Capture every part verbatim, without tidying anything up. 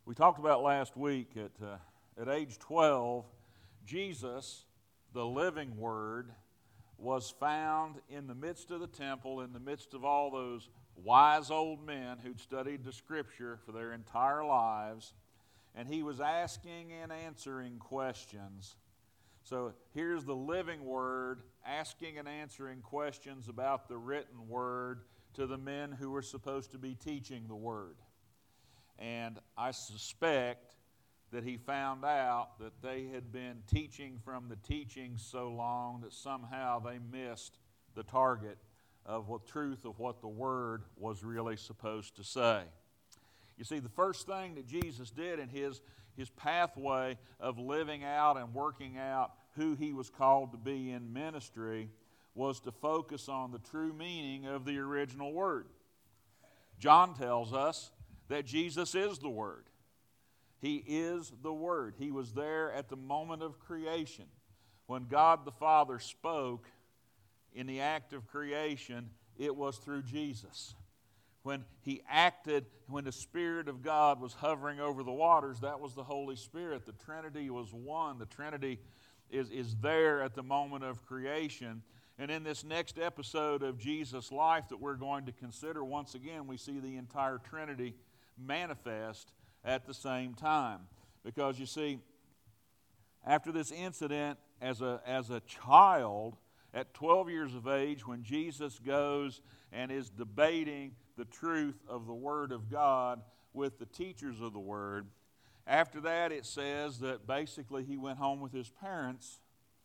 We talked about last week at, uh, at age twelve, Jesus, the living Word, was found in the midst of the temple, in the midst of all those wise old men who'd studied the Scripture for their entire lives, and he was asking and answering questions. So here's the living Word asking and answering questions about the written Word to the men who were supposed to be teaching the Word. And I suspect that he found out that they had been teaching from the teachings so long that somehow they missed the target of the truth of what the Word was really supposed to say. You see, the first thing that Jesus did in his, his pathway of living out and working out who he was called to be in ministry was to focus on the true meaning of the original Word. John tells us that Jesus is the Word. He is the Word. He was there at the moment of creation. When God the Father spoke in the act of creation, it was through Jesus. When He acted, when the Spirit of God was hovering over the waters, that was the Holy Spirit. The Trinity was one. The Trinity is, is there at the moment of creation. And in this next episode of Jesus' life that we're going to consider, once again, we see the entire Trinity manifest at the same time. Because you see, after this incident, as a, as a child, at twelve years of age, when Jesus goes and is debating the truth of the Word of God with the teachers of the Word, after that it says that basically he went home with his parents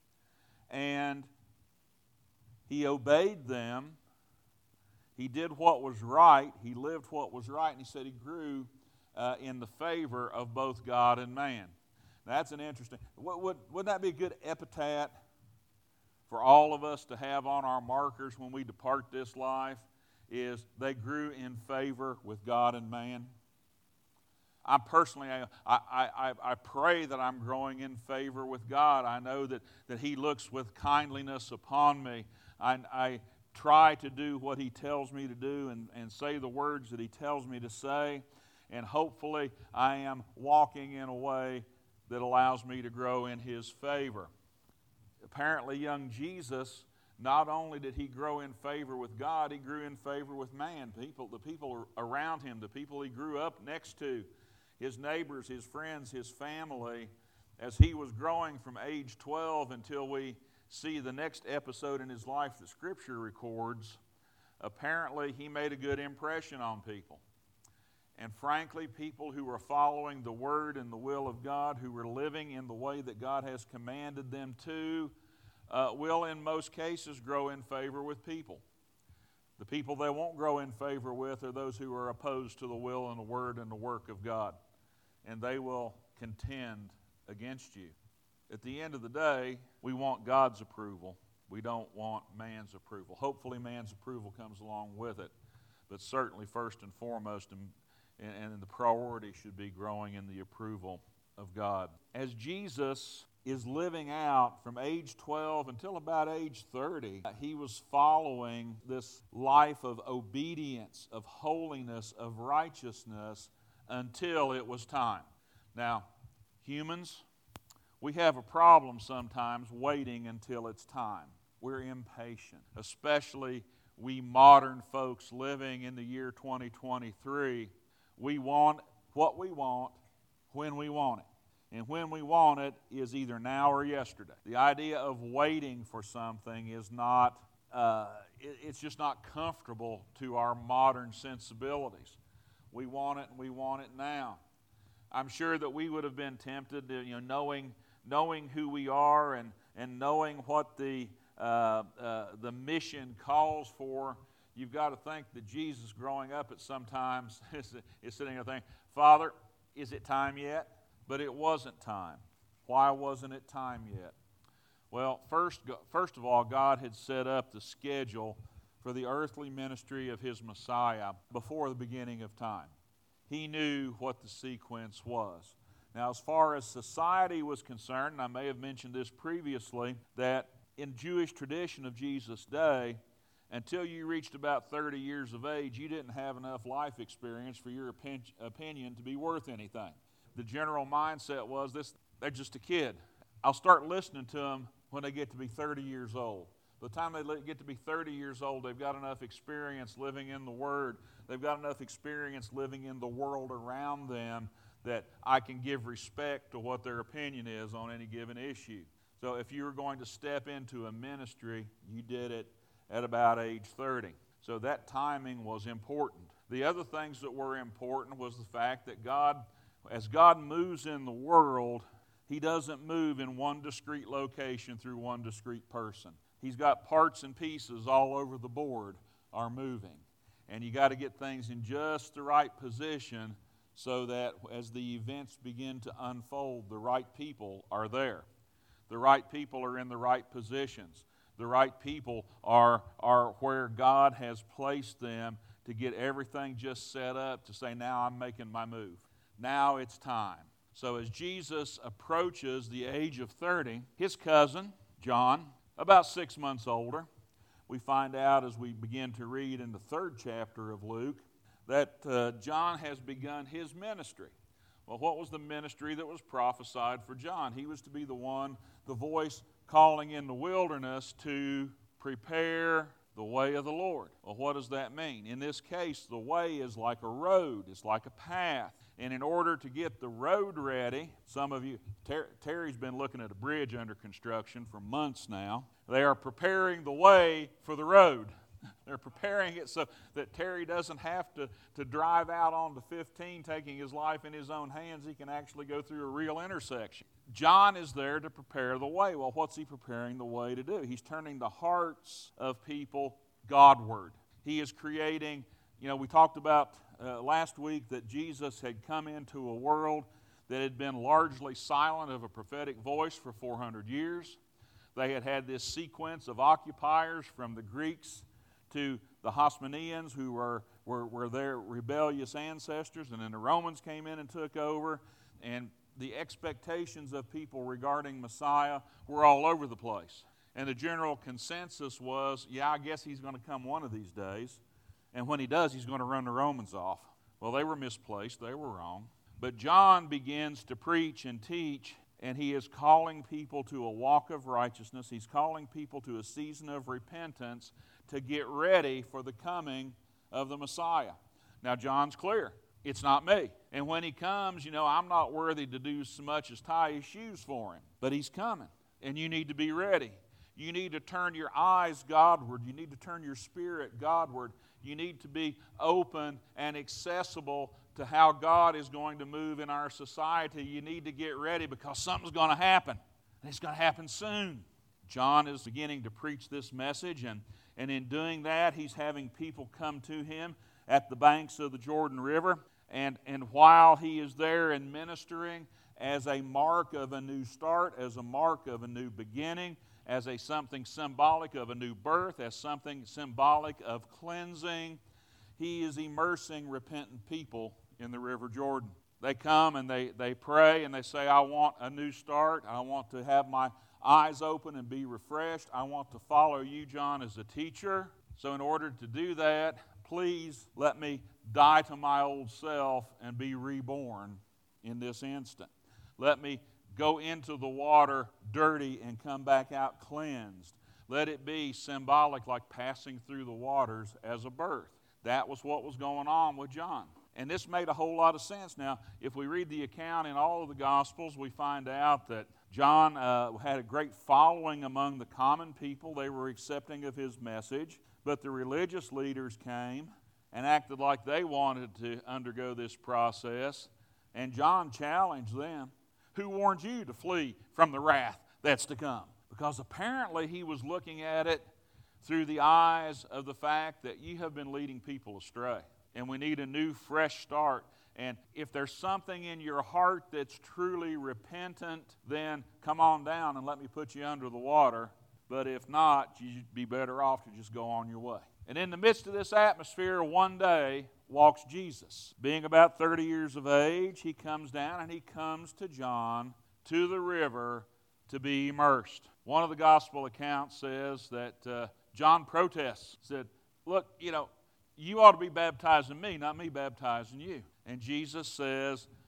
and he obeyed them. He did what was right. He lived what was right. And he said he grew uh, in the favor of both God and man. Now, that's an interesting... Would, would, wouldn't that be a good epitaph for all of us to have on our markers when we depart this life? Is they grew in favor with God and man. I personally, I, I, I, I pray that I'm growing in favor with God. I know that, that He looks with kindliness upon me. I... I try to do what He tells me to do and, and say the words that He tells me to say. And hopefully I am walking in a way that allows me to grow in His favor. Apparently young Jesus, not only did he grow in favor with God, he grew in favor with man. People, the people around him, the people he grew up next to, his neighbors, his friends, his family. As he was growing from age twelve until we see the next episode in his life that Scripture records, apparently he made a good impression on people. And frankly, people who were following the Word and the will of God, who were living in the way that God has commanded them to, uh, will in most cases grow in favor with people. The people they won't grow in favor with are those who are opposed to the will and the Word and the work of God. And they will contend against you. At the end of the day, we want God's approval. We don't want man's approval. Hopefully man's approval comes along with it. But certainly first and foremost, and, and the priority should be growing in the approval of God. As Jesus is living out from age twelve until about age thirty, he was following this life of obedience, of holiness, of righteousness until it was time. Now, humans, we have a problem sometimes waiting until it's time. We're impatient, especially we modern folks living in the year twenty twenty-three. We want what we want when we want it. And when we want it is either now or yesterday. The idea of waiting for something is not, uh, it, it's just not comfortable to our modern sensibilities. We want it and we want it now. I'm sure that we would have been tempted to, you know, knowing knowing who we are and, and knowing what the uh, uh, the mission calls for. You've got to think that Jesus growing up at sometimes is, is sitting there thinking, Father, is it time yet? But it wasn't time. Why wasn't it time yet? Well, first, first of all, God had set up the schedule for the earthly ministry of His Messiah before the beginning of time. He knew what the sequence was. Now, as far as society was concerned, and I may have mentioned this previously, that in Jewish tradition of Jesus' day, until you reached about thirty years of age, you didn't have enough life experience for your opinion to be worth anything. the general mindset was this: they're just a kid. I'll start listening to them when they get to be thirty years old. By the time they get to be thirty years old, they've got enough experience living in the Word. They've got enough experience living in the world around them that I can give respect to what their opinion is on any given issue. So if you were going to step into a ministry, you did it at about age thirty. So that timing was important. The other things that were important was the fact that God, as God moves in the world, He doesn't move in one discrete location through one discrete person. He's got parts and pieces all over the board are moving. And you got to get things in just the right position so that as the events begin to unfold, the right people are there. The right people are in the right positions. The right people are, are where God has placed them to get everything just set up to say, now I'm making my move. Now it's time. So as Jesus approaches the age of thirty, his cousin, John, about six months older, we find out as we begin to read in the third chapter of Luke that uh, John has begun his ministry. Well, what was the ministry that was prophesied for John? He was to be the one, the voice calling in the wilderness to prepare the way of the Lord. Well, what does that mean? In this case, the way is like a road. It's like a path. And in order to get the road ready, some of you, Ter- Terry's been looking at a bridge under construction for months now. They are preparing the way for the road. They're preparing it so that Terry doesn't have to, to drive out onto fifteen, taking his life in his own hands. He can actually go through a real intersection. John is there to prepare the way. Well, what's he preparing the way to do? He's turning the hearts of people Godward. He is creating, you know, we talked about uh, last week that Jesus had come into a world that had been largely silent of a prophetic voice for four hundred years. They had had this sequence of occupiers from the Greeks to the Hasmoneans, who were, were, were their rebellious ancestors, and then the Romans came in and took over, and the expectations of people regarding Messiah were all over the place. And the general consensus was, yeah, I guess he's going to come one of these days, and when he does, he's going to run the Romans off. Well, they were misplaced. They were wrong. But John begins to preach and teach, and he is calling people to a walk of righteousness. He's calling people to a season of repentance to get ready for the coming of the Messiah. Now, John's clear. It's not me. And when he comes, you know, I'm not worthy to do so much as tie his shoes for him. But he's coming, and you need to be ready. You need to turn your eyes Godward. You need to turn your spirit Godward. You need to be open and accessible to how God is going to move in our society. You need to get ready because something's going to happen, and it's going to happen soon. John is beginning to preach this message, and, and in doing that, he's having people come to him at the banks of the Jordan River. And, and while he is there and ministering as a mark of a new start, as a mark of a new beginning, as a something symbolic of a new birth, as something symbolic of cleansing, he is immersing repentant people in the River Jordan. They come and they, they pray and they say, I want a new start. I want to have my eyes open and be refreshed. I want to follow you, John, as a teacher. So in order to do that, please let me die to my old self and be reborn in this instant. Let me go into the water dirty and come back out cleansed. Let it be symbolic, like passing through the waters as a birth. That was what was going on with John. And this made a whole lot of sense. Now, if we read the account in all of the Gospels, we find out that John uh, had a great following among the common people. They were accepting of his message. But the religious leaders came and acted like they wanted to undergo this process. And John challenged them. Who warned you to flee from the wrath that's to come? Because apparently he was looking at it through the eyes of the fact that you have been leading people astray. And we need a new, fresh start. And if there's something in your heart that's truly repentant, then come on down and let me put you under the water. But if not, you'd be better off to just go on your way. And in the midst of this atmosphere, one day walks Jesus. Being about thirty years of age, he comes down and he comes to John, to the river, to be immersed. One of the gospel accounts says that uh, John protests, said, look, you know, you ought to be baptizing me, not me baptizing you. And Jesus says,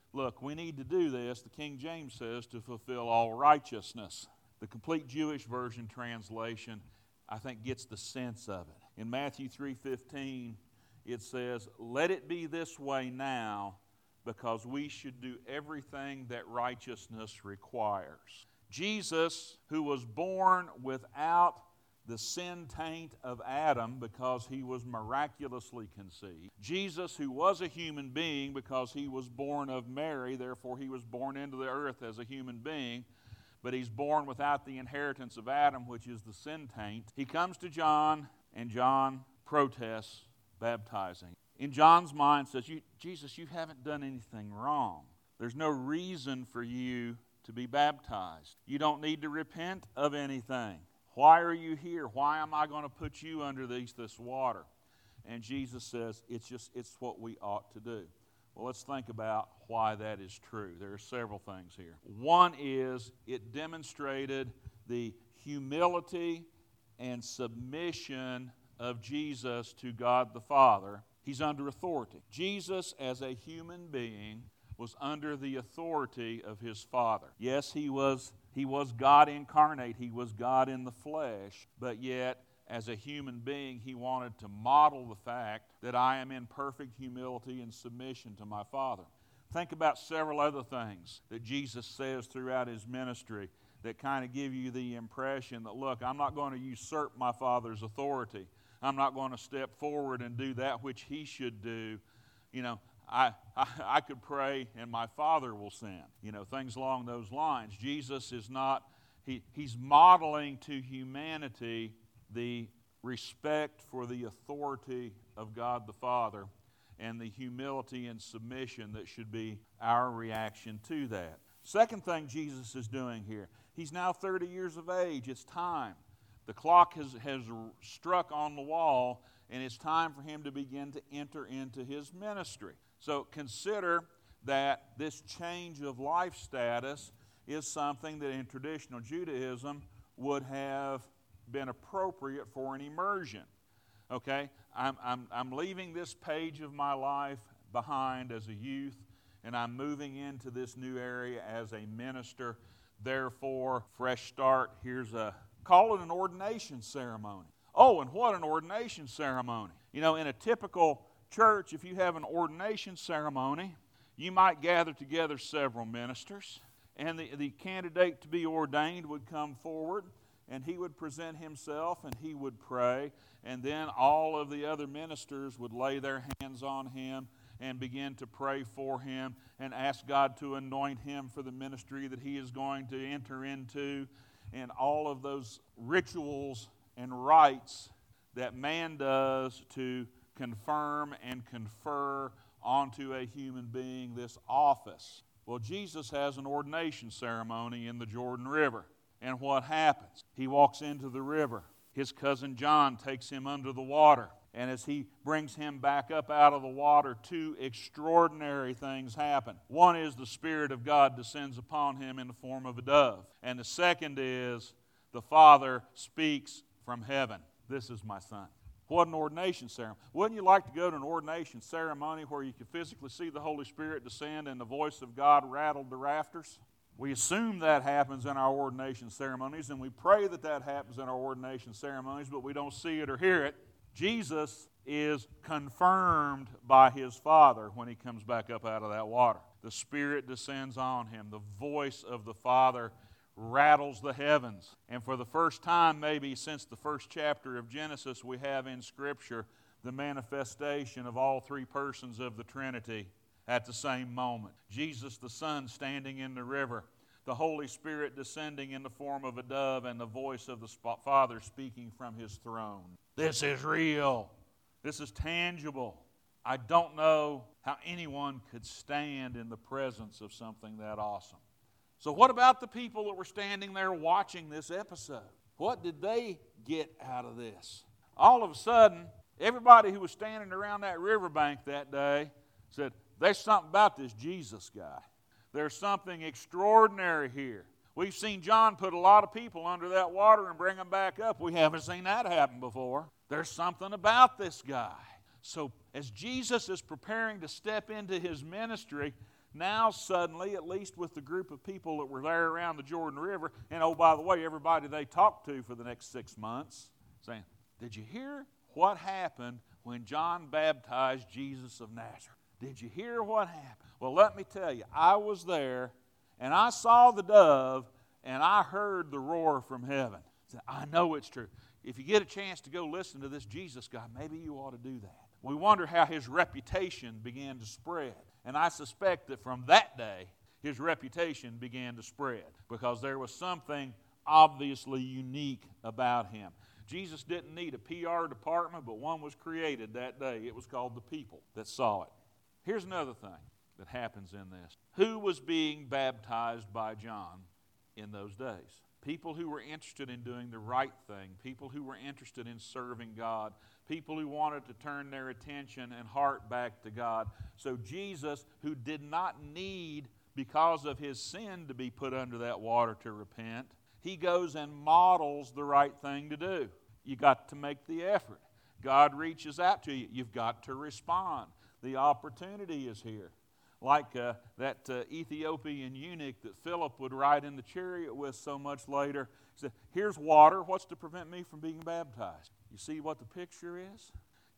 look, we need to do this, the King James says, to fulfill all righteousness. The complete Jewish version translation, I think, gets the sense of it. In Matthew three fifteen, it says, let it be this way now, because we should do everything that righteousness requires. Jesus, who was born without the sin taint of Adam because he was miraculously conceived. Jesus, who was a human being because he was born of Mary, therefore he was born into the earth as a human being, but he's born without the inheritance of Adam, which is the sin taint. He comes to John, and John protests baptizing. In John's mind says, you, Jesus, you haven't done anything wrong. There's no reason for you to be baptized. You don't need to repent of anything. Why are you here? Why am I going to put you under these, this water? And Jesus says, it's just, it's what we ought to do. Well, let's think about why that is true. There are several things here. One is it demonstrated the humility and submission of Jesus to God the Father. He's under authority. Jesus, as a human being, was under the authority of his Father. Yes, he was he was God incarnate. He was God in the flesh. But yet, as a human being, he wanted to model the fact that I am in perfect humility and submission to my Father. Think about several other things that Jesus says throughout his ministry that kind of give you the impression that, look, I'm not going to usurp my Father's authority. I'm not going to step forward and do that which he should do. You know, I, I I could pray and my Father will send. You know, things along those lines. Jesus is not, he, he's modeling to humanity the respect for the authority of God the Father and the humility and submission that should be our reaction to that. Second thing Jesus is doing here, he's now thirty years of age. It's time. The clock has, has struck on the wall, and it's time for him to begin to enter into his ministry. So consider that this change of life status is something that in traditional Judaism would have been appropriate for an immersion. Okay, I'm, I'm, I'm leaving this page of my life behind as a youth, and I'm moving into this new area as a minister. Therefore, fresh start. Here's a, call it an ordination ceremony. Oh, and what an ordination ceremony. You know, in a typical church, if you have an ordination ceremony, you might gather together several ministers, and the, the candidate to be ordained would come forward, and he would present himself, and he would pray, and then all of the other ministers would lay their hands on him and begin to pray for him and ask God to anoint him for the ministry that he is going to enter into, and all of those rituals and rites that man does to confirm and confer onto a human being this office. Well, Jesus has an ordination ceremony in the Jordan River. And what happens? He walks into the river. His cousin John takes him under the water. And as he brings him back up out of the water, two extraordinary things happen. One is the Spirit of God descends upon him in the form of a dove. And the second is the Father speaks from heaven. This is my son. What an ordination ceremony. Wouldn't you like to go to an ordination ceremony where you could physically see the Holy Spirit descend and the voice of God rattled the rafters? We assume that happens in our ordination ceremonies, and we pray that that happens in our ordination ceremonies, but we don't see it or hear it. Jesus is confirmed by his Father when he comes back up out of that water. The Spirit descends on him. The voice of the Father rattles the heavens. And for the first time, maybe since the first chapter of Genesis, we have in Scripture the manifestation of all three persons of the Trinity at the same moment. Jesus the Son standing in the river, the Holy Spirit descending in the form of a dove, and the voice of the Father speaking from his throne. This is real. This is tangible. I don't know how anyone could stand in the presence of something that awesome. So what about the people that were standing there watching this episode? What did they get out of this? All of a sudden, everybody who was standing around that riverbank that day said, there's something about this Jesus guy. There's something extraordinary here. We've seen John put a lot of people under that water and bring them back up. We haven't seen that happen before. There's something about this guy. So as Jesus is preparing to step into his ministry, Now suddenly, at least with the group of people that were there around the Jordan River, and oh, by the way, everybody they talked to for the next six months, saying, did you hear what happened when John baptized Jesus of Nazareth? Did you hear what happened? Well, let me tell you, I was there, and I saw the dove, and I heard the roar from heaven. I know it's true. If you get a chance to go listen to this Jesus guy, maybe you ought to do that. We wonder how his reputation began to spread. And I suspect that from that day, his reputation began to spread because there was something obviously unique about him. Jesus didn't need a P R department, but one was created that day. It was called the people that saw it. Here's another thing that happens in this. Who was being baptized by John in those days? People who were interested in doing the right thing, people who were interested in serving God, people who wanted to turn their attention and heart back to God. So Jesus, who did not need, because of his sin, to be put under that water to repent, he goes and models the right thing to do. You got to make the effort. God reaches out to you. You've got to respond. The opportunity is here. Like uh, that uh, Ethiopian eunuch that Philip would ride in the chariot with so much later. He said, here's water. What's to prevent me from being baptized? You see what the picture is?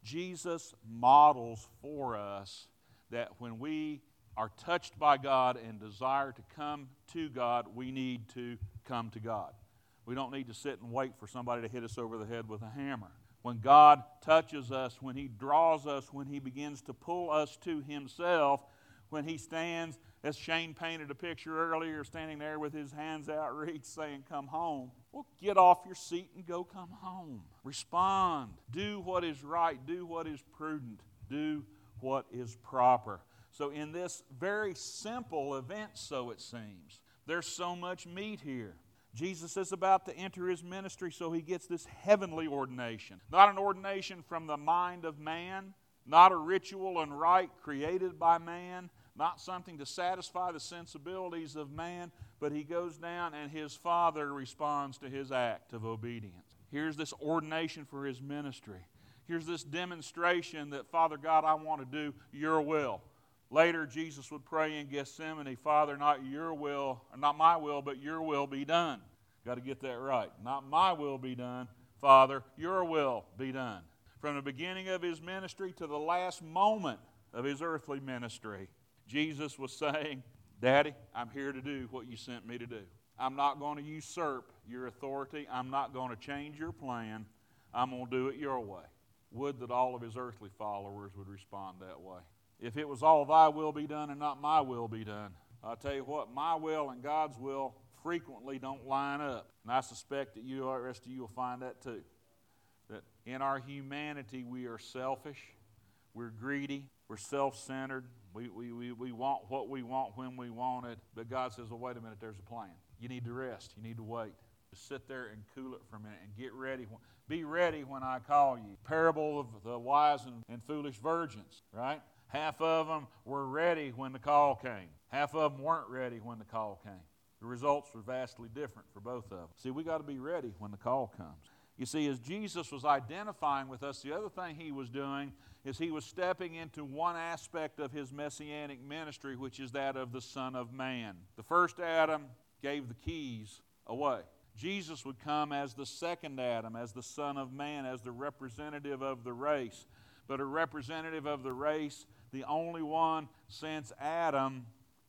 Jesus models for us that when we are touched by God and desire to come to God, we need to come to God. We don't need to sit and wait for somebody to hit us over the head with a hammer. When God touches us, when He draws us, when He begins to pull us to Himself, when He stands, as Shane painted a picture earlier, standing there with his hands outreached saying, come home. Well, get off your seat and go come home. Respond. Do what is right. Do what is prudent. Do what is proper. So in this very simple event, so it seems, there's so much meat here. Jesus is about to enter His ministry, so He gets this heavenly ordination. Not an ordination from the mind of man, not a ritual and rite created by man, not something to satisfy the sensibilities of man, but He goes down and His Father responds to His act of obedience. Here's this ordination for His ministry. Here's this demonstration that, Father God, I want to do Your will. Later, Jesus would pray in Gethsemane, Father, not Your will, or not my will, but Your will be done. Got to get that right. Not my will be done, Father, Your will be done. From the beginning of His ministry to the last moment of His earthly ministry, Jesus was saying, Daddy, I'm here to do what You sent me to do. I'm not going to usurp Your authority. I'm not going to change Your plan. I'm going to do it Your way. Would that all of His earthly followers would respond that way. If it was all Thy will be done and not my will be done, I'll tell you what, my will and God's will frequently don't line up. And I suspect that you, the rest of you will find that too. That in our humanity we are selfish, we're greedy, we're self-centered, we, we, we, we want what we want when we want it. But God says, well, wait a minute, there's a plan. You need to rest. You need to wait. Just sit there and cool it for a minute and get ready. Be ready when I call you. Parable of the wise and, and foolish virgins, right? Half of them were ready when the call came. Half of them weren't ready when the call came. The results were vastly different for both of them. See, we got to be ready when the call comes. You see, as Jesus was identifying with us, the other thing He was doing is He was stepping into one aspect of His messianic ministry, which is that of the Son of Man. The first Adam gave the keys away. Jesus would come as the second Adam, as the Son of Man, as the representative of the race. But a representative of the race, the only one since Adam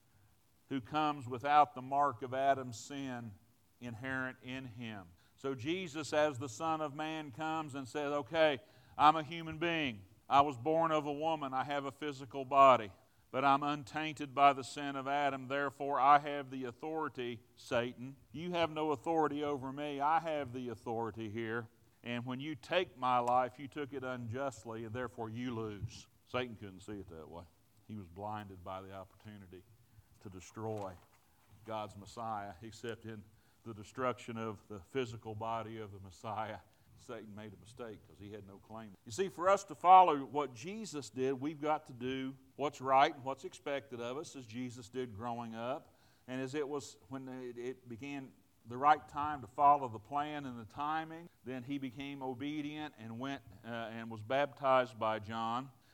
who comes without the mark of Adam's sin inherent in Him. So Jesus, as the Son of Man, comes and says, okay, I'm a human being. I was born of a woman. I have a physical body. But I'm untainted by the sin of Adam. Therefore, I have the authority, Satan. You have no authority over me. I have the authority here. And when you take my life, you took it unjustly, and therefore you lose. Satan couldn't see it that way. He was blinded by the opportunity to destroy God's Messiah, except in the destruction of the physical body of the Messiah. Satan made a mistake because he had no claim. You see, for us to follow what Jesus did, we've got to do what's right and what's expected of us, as Jesus did growing up. And as it was when it began the right time to follow the plan and the timing, then he became obedient and went uh, and was baptized by John.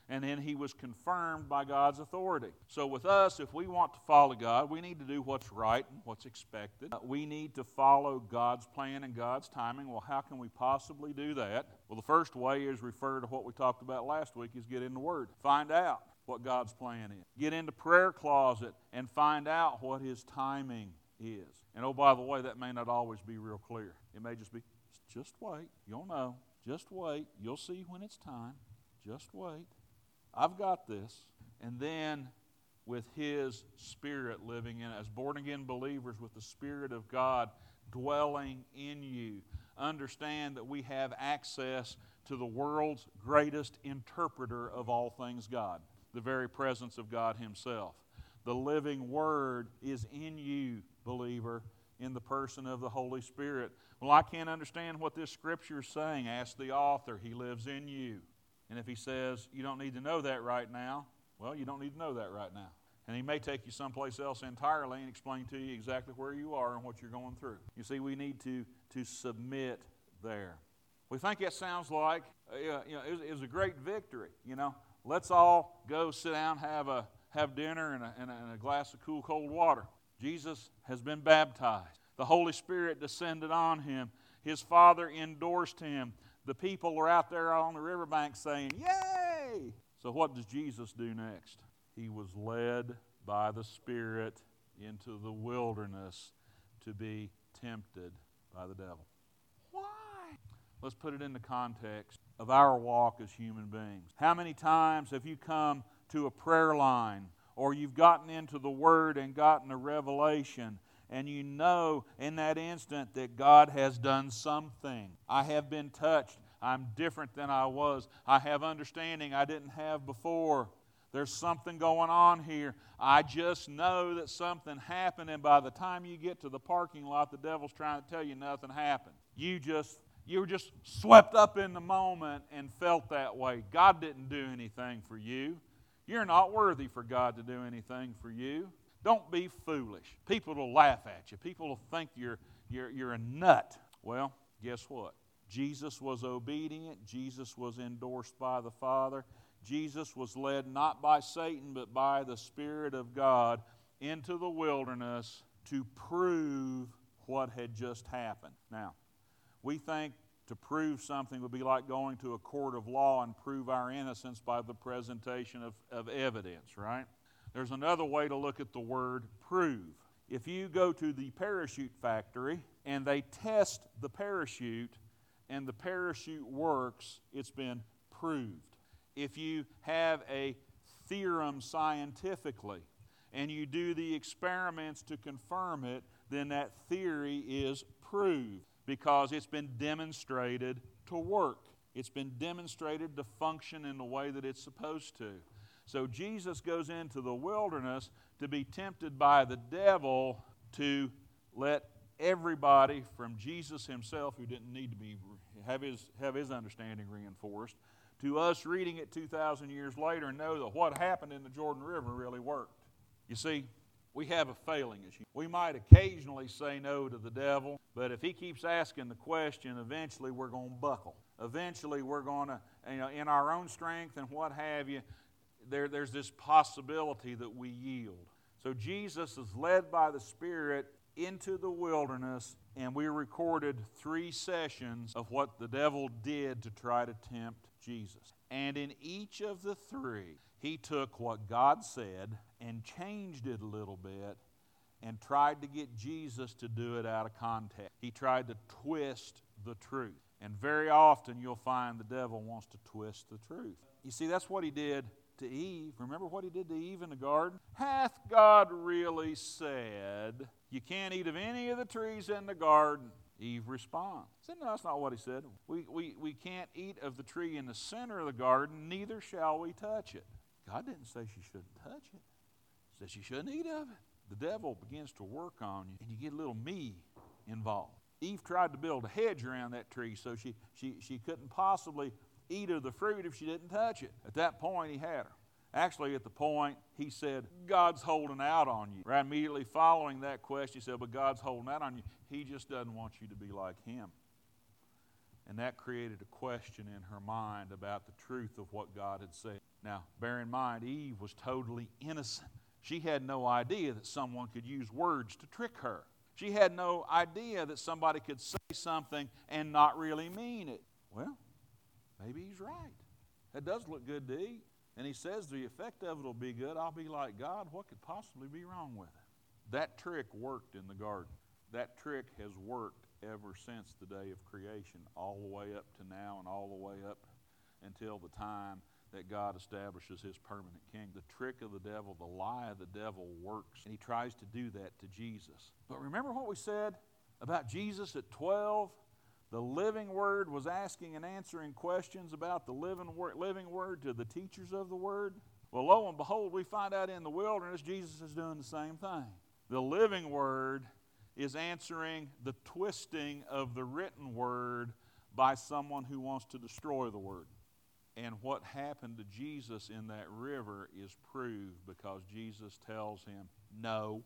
And then he was confirmed by God's authority. So with us, if we want to follow God, we need to do what's right and what's expected. We need to follow God's plan and God's timing. Well, how can we possibly do that? Well, the first way is refer to what we talked about last week, is get in the Word. Find out what God's plan is. Get into prayer closet and find out what His timing is. And oh, by the way, that may not always be real clear. It may just be, just wait. You'll know. Just wait. You'll see when it's time. Just wait. I've got this. And then with His Spirit living in, as born-again believers with the Spirit of God dwelling in you, understand that we have access to the world's greatest interpreter of all things God, the very presence of God Himself. The living Word is in you, believer, in the person of the Holy Spirit. Well, I can't understand what this Scripture is saying. Ask the author. He lives in you. And if he says, you don't need to know that right now, well, you don't need to know that right now. And he may take you someplace else entirely and explain to you exactly where you are and what you're going through. You see, we need to, to submit there. We think that sounds like, uh, you know, it was, it was a great victory. You know, let's all go sit down, have a have dinner and a, and a, and a glass of cool, cold water. Jesus has been baptized. The Holy Spirit descended on Him. His Father endorsed Him. The people are out there on the riverbank saying, yay! So what does Jesus do next? He was led by the Spirit into the wilderness to be tempted by the devil. Why? Let's put it in the context of our walk as human beings. How many times have you come to a prayer line, or you've gotten into the Word and gotten a revelation, and you know in that instant that God has done something? I have been touched. I'm different than I was. I have understanding I didn't have before. There's something going on here. I just know that something happened, and by the time you get to the parking lot, the devil's trying to tell you nothing happened. You just, you were just swept up in the moment and felt that way. God didn't do anything for you. You're not worthy for God to do anything for you. Don't be foolish. People will laugh at you. People will think you're, you're, you're a nut. Well, guess what? Jesus was obedient. Jesus was endorsed by the Father. Jesus was led not by Satan but by the Spirit of God into the wilderness to prove what had just happened. Now, we think to prove something would be like going to a court of law and prove our innocence by the presentation of, of evidence, right? There's another way to look at the word prove. If you go to the parachute factory and they test the parachute and the parachute works, it's been proved. If you have a theorem scientifically and you do the experiments to confirm it, then that theory is proved, because it's been demonstrated to work. It's been demonstrated to function in the way that it's supposed to. So Jesus goes into the wilderness to be tempted by the devil to let everybody, from Jesus Himself, who didn't need to be have his, have his understanding reinforced, to us reading it two thousand years later and know that what happened in the Jordan River really worked. You see, we have a failing issue. We might occasionally say no to the devil, but if he keeps asking the question, eventually we're going to buckle. Eventually we're going to, you know, in our own strength and what have you, there, there's this possibility that we yield. So Jesus is led by the Spirit into the wilderness, and we recorded three sessions of what the devil did to try to tempt Jesus. And in each of the three, he took what God said and changed it a little bit and tried to get Jesus to do it out of context. He tried to twist the truth. And very often you'll find the devil wants to twist the truth. You see, that's what he did to Eve. Remember what he did to Eve in the garden? Hath God really said, you can't eat of any of the trees in the garden? Eve responds. Said, no, that's not what he said. We, we, we can't eat of the tree in the center of the garden, neither shall we touch it. God didn't say she shouldn't touch it. He said she shouldn't eat of it. The devil begins to work on you, and you get a little me involved. Eve tried to build a hedge around that tree so she, she, she couldn't possibly eat of the fruit if she didn't touch it. At that point, he had her. Actually, at the point, he said, God's holding out on you. Right immediately following that question, he said, but God's holding out on you. He just doesn't want you to be like Him. And that created a question in her mind about the truth of what God had said. Now, bear in mind, Eve was totally innocent. She had no idea that someone could use words to trick her. She had no idea that somebody could say something and not really mean it. Well, maybe he's right. That does look good to eat. And he says the effect of it will be good. I'll be like God. What could possibly be wrong with it? That trick worked in the garden. That trick has worked ever since the day of creation, all the way up to now and all the way up until the time that God establishes his permanent king. The trick of the devil, the lie of the devil works, and he tries to do that to Jesus. But remember what we said about Jesus at twelve? The living word was asking and answering questions about the living word, living word to the teachers of the word. Well, lo and behold, we find out in the wilderness Jesus is doing the same thing. The living word is answering the twisting of the written word by someone who wants to destroy the word. And what happened to Jesus in that river is proved because Jesus tells him, no,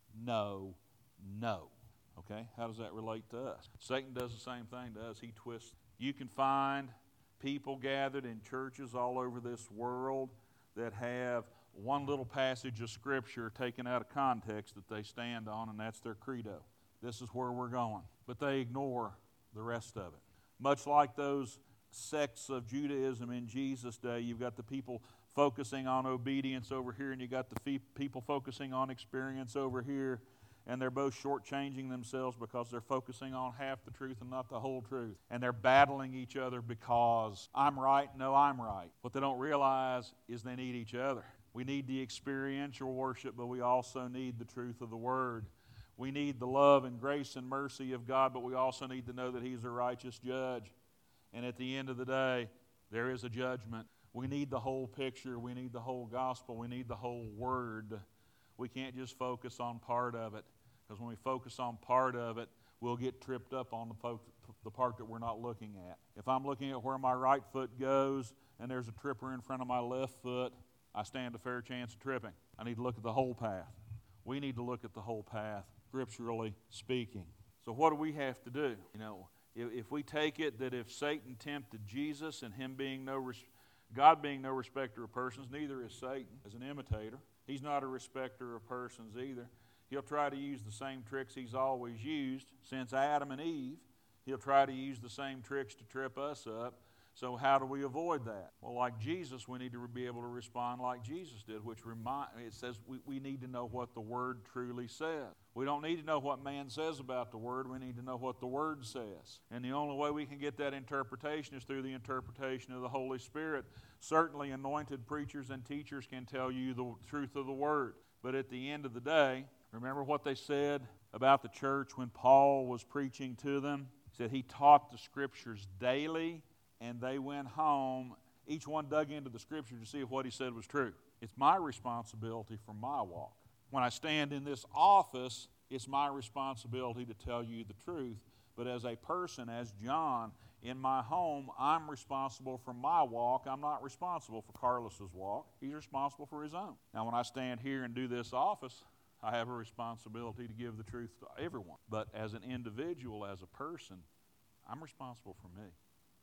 no, no. Okay, how does that relate to us? Satan does the same thing to us. He twists. You can find people gathered in churches all over this world that have one little passage of Scripture taken out of context that they stand on, and that's their credo. This is where we're going. But they ignore the rest of it. Much like those sects of Judaism in Jesus' day, you've got the people focusing on obedience over here, and you've got the fee- people focusing on experience over here. And they're both shortchanging themselves because they're focusing on half the truth and not the whole truth. And they're battling each other because I'm right, no, I'm right. What they don't realize is they need each other. We need the experiential worship, but we also need the truth of the Word. We need the love and grace and mercy of God, but we also need to know that He's a righteous judge. And at the end of the day, there is a judgment. We need the whole picture. We need the whole gospel. We need the whole Word. We can't just focus on part of it, because when we focus on part of it, we'll get tripped up on the, fo- the part that we're not looking at. If I'm looking at where my right foot goes and there's a tripper in front of my left foot, I stand a fair chance of tripping. I need to look at the whole path. We need to look at the whole path, scripturally speaking. So what do we have to do? You know, if, if we take it that if Satan tempted Jesus and him being no res- God being no respecter of persons, neither is Satan as an imitator. He's not a respecter of persons either. He'll try to use the same tricks he's always used since Adam and Eve. He'll try to use the same tricks to trip us up. So how do we avoid that? Well, like Jesus, we need to be able to respond like Jesus did, which remind, it says we, we need to know what the Word truly says. We don't need to know what man says about the Word. We need to know what the Word says. And the only way we can get that interpretation is through the interpretation of the Holy Spirit. Certainly anointed preachers and teachers can tell you the truth of the Word. But at the end of the day, remember what they said about the church when Paul was preaching to them? He said he taught the Scriptures daily, and they went home. Each one dug into the Scripture to see if what he said was true. It's my responsibility for my walk. When I stand in this office, it's my responsibility to tell you the truth. But as a person, as John, in my home, I'm responsible for my walk. I'm not responsible for Carlos's walk. He's responsible for his own. Now, when I stand here and do this office, I have a responsibility to give the truth to everyone. But as an individual, as a person, I'm responsible for me.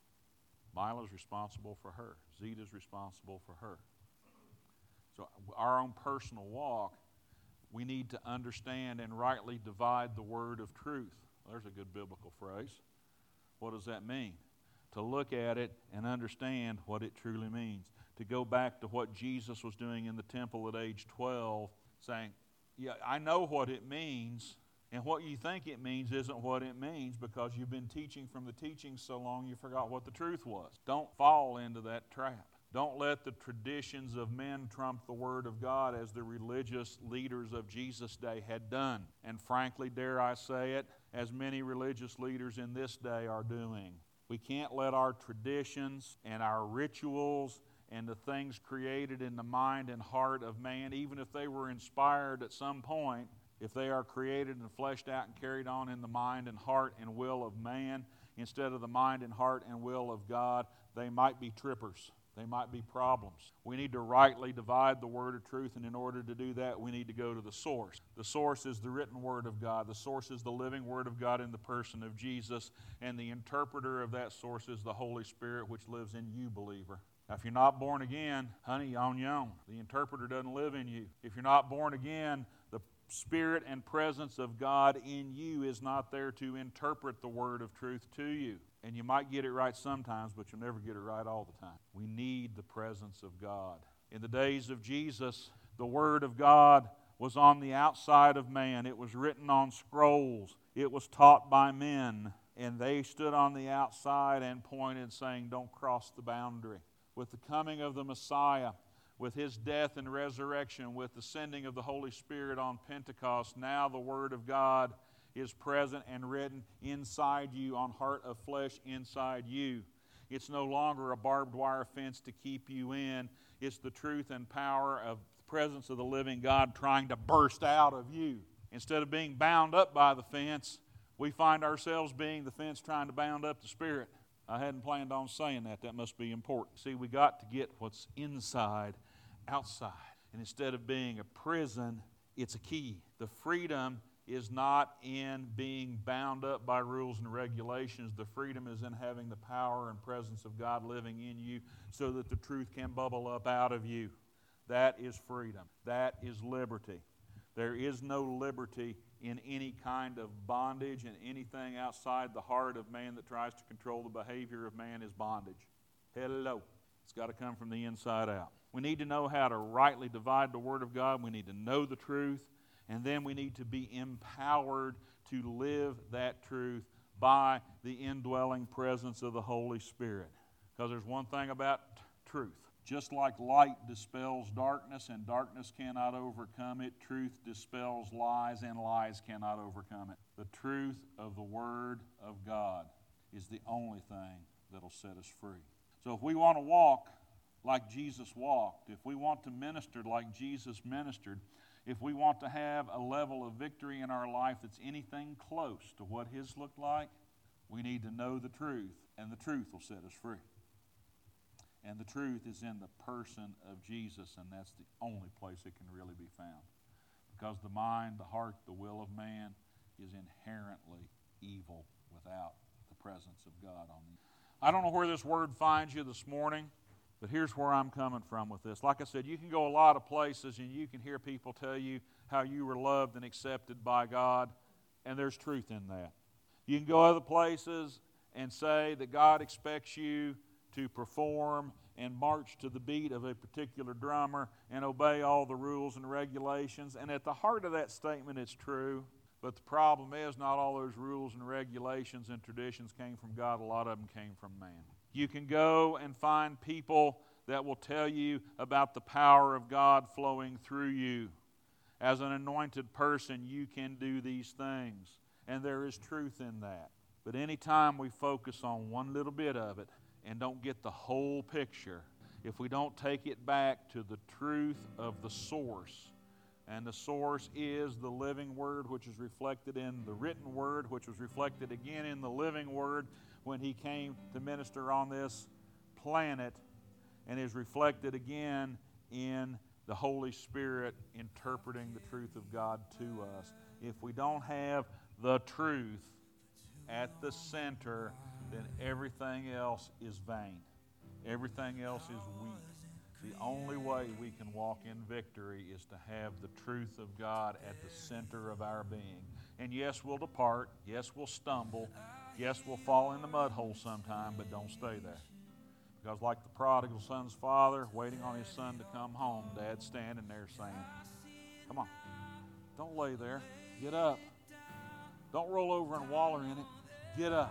Mila's responsible for her. Zita's responsible for her. So our own personal walk, we need to understand and rightly divide the word of truth. There's a good biblical phrase. What does that mean? To look at it and understand what it truly means. To go back to what Jesus was doing in the temple at age twelve, saying, yeah, I know what it means, and what you think it means isn't what it means because you've been teaching from the teaching so long you forgot what the truth was. Don't fall into that trap. Don't let the traditions of men trump the Word of God as the religious leaders of Jesus' day had done. And frankly, dare I say it, as many religious leaders in this day are doing. We can't let our traditions and our rituals and the things created in the mind and heart of man, even if they were inspired at some point, if they are created and fleshed out and carried on in the mind and heart and will of man instead of the mind and heart and will of God, they might be trippers. They might be problems. We need to rightly divide the word of truth, and in order to do that, we need to go to the source. The source is the written word of God. The source is the living word of God in the person of Jesus, and the interpreter of that source is the Holy Spirit, which lives in you, believer. Now, if you're not born again, honey, you're on your own. The interpreter doesn't live in you. If you're not born again, the Spirit and presence of God in you is not there to interpret the word of truth to you. And you might get it right sometimes, but you'll never get it right all the time. We need the presence of God. In the days of Jesus, the Word of God was on the outside of man. It was written on scrolls. It was taught by men. And they stood on the outside and pointed, saying, don't cross the boundary. With the coming of the Messiah, with His death and resurrection, with the sending of the Holy Spirit on Pentecost, now the Word of God is present and written inside you, on heart of flesh inside you. It's no longer a barbed wire fence to keep you in. It's the truth and power of the presence of the living God trying to burst out of you. Instead of being bound up by the fence, we find ourselves being the fence trying to bound up the Spirit. I hadn't planned on saying that. That must be important. See, we got to get what's inside outside. And instead of being a prison, it's a key. The freedom is not in being bound up by rules and regulations. The freedom is in having the power and presence of God living in you so that the truth can bubble up out of you. That is freedom. That is liberty. There is no liberty in any kind of bondage, and anything outside the heart of man that tries to control the behavior of man is bondage. Hello. It's got to come from the inside out. We need to know how to rightly divide the Word of God. We need to know the truth. And then we need to be empowered to live that truth by the indwelling presence of the Holy Spirit. Because there's one thing about t- truth. Just like light dispels darkness and darkness cannot overcome it, truth dispels lies and lies cannot overcome it. The truth of the Word of God is the only thing that'll set us free. So if we want to walk like Jesus walked, if we want to minister like Jesus ministered, if we want to have a level of victory in our life that's anything close to what His looked like, we need to know the truth, and the truth will set us free. And the truth is in the person of Jesus, and that's the only place it can really be found. Because the mind, the heart, the will of man is inherently evil without the presence of God on you. I don't know where this word finds you this morning, but here's where I'm coming from with this. Like I said, you can go a lot of places and you can hear people tell you how you were loved and accepted by God, and there's truth in that. You can go other places and say that God expects you to perform and march to the beat of a particular drummer and obey all the rules and regulations. And at the heart of that statement, it's true. But the problem is not all those rules and regulations and traditions came from God. A lot of them came from man. You can go and find people that will tell you about the power of God flowing through you. As an anointed person, you can do these things. And there is truth in that. But anytime we focus on one little bit of it and don't get the whole picture, if we don't take it back to the truth of the source, and the source is the living Word, which is reflected in the written Word, which was reflected again in the living Word when He came to minister on this planet, and is reflected again in the Holy Spirit interpreting the truth of God to us. If we don't have the truth at the center, then everything else is vain. Everything else is weak. The only way we can walk in victory is to have the truth of God at the center of our being. And yes, we'll depart. Yes, we'll stumble. Yes, we'll fall in the mud hole sometime, but don't stay there. Because like the prodigal son's father, waiting on his son to come home, Dad's standing there saying, come on, don't lay there. Get up. Don't roll over and waller in it. Get up.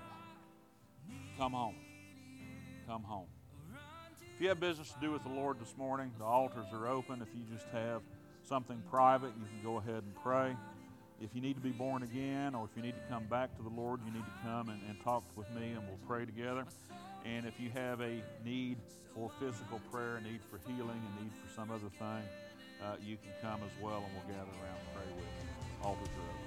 Come home. Come home. If you have business to do with the Lord this morning, the altars are open. If you just have something private, you can go ahead and pray. If you need to be born again, or if you need to come back to the Lord, you need to come and, and talk with me, and we'll pray together. And if you have a need for physical prayer, a need for healing, a need for some other thing, uh, you can come as well, and we'll gather around and pray with you. Altars are open.